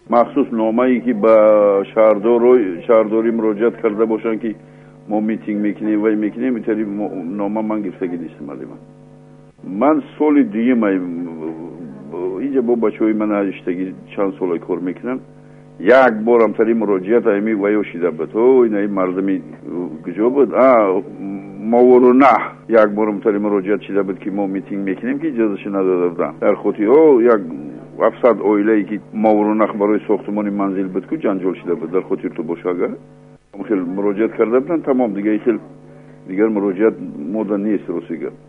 махсус номаи ки ба шаҳрдорӣ муроҷиат карда бошанд ки мо митинг мекунем вай мекунем итари нома ман гирифтагӣ нестам. ман соли дуюмай инҷа бо бачаҳои ман ҳаштагӣ чанд сола кор мекунам. як борам тари муроҷиат ами ваё шида буд. инаи мардами куҷо буд? моворунаҳ як борам тари муроҷиат шида буд ки мо митинг мекунем ки иҷозаша надода буданд. дар хотиро як 700 оилае ки моворунах барои сохтмони манзил буд ку ҷанҷол шида буд. дар хотирту боша агар хел муроҷиат карда буданд. тамом дигар муроҷиат мода нест ростига.